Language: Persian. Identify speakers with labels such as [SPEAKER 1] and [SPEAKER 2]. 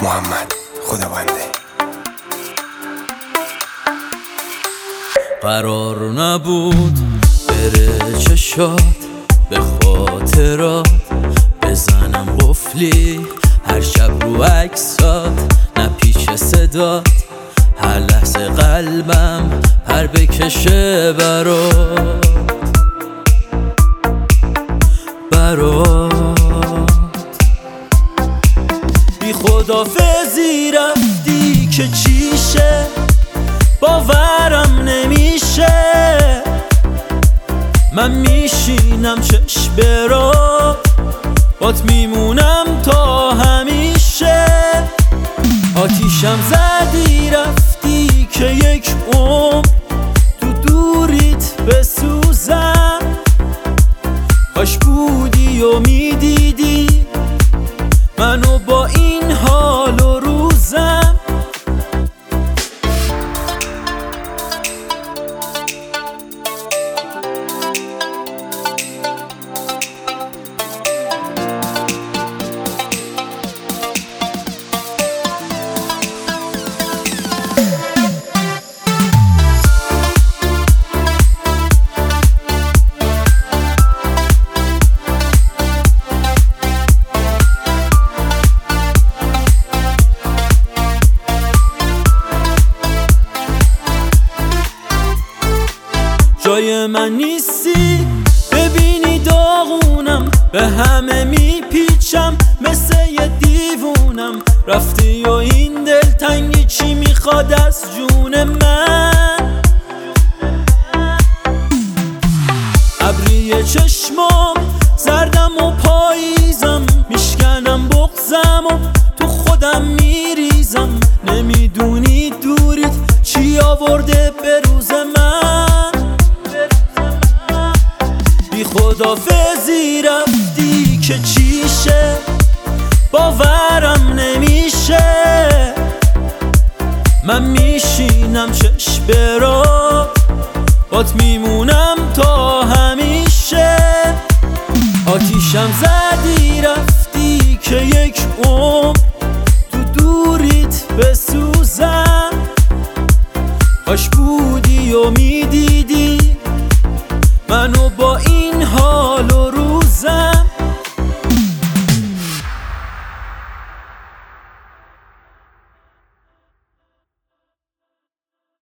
[SPEAKER 1] محمد خداونده.
[SPEAKER 2] قرار نبود بره چشات به خاطرات، بزنم قفلی هر شب رو عکسات، نه پیش صدات هر لحظه قلبم پر بکشه برات. بی خدافزی رفتی که چیشه، باورم نمیشه. من میشینم چشم برا، بات میمونم تا همیشه. آتیشم زدی رفتی که یک عمر تو دوریت بسوزم. کاش بودی و میدیدی منو با این حال و روزم. جای من نیستی، ببینی داغونم، به همه میپیچم مثل یه دیوونم. رفتی و این دلتنگی چی میخواد از جون من؟ ابری چشمام زردم و پاییزم، میشکنم بغزم و تو خودم میریزم. نمیدونی دوریت چی آورده به روز من. بی خدافزی رفتی که چیشه، باورم نمیشه. من میشینم چشم برا، بات میمونم تا همیشه. آتیشم زدی رفتی که یک عمر تو دوریت بسوزم. کاش بودی و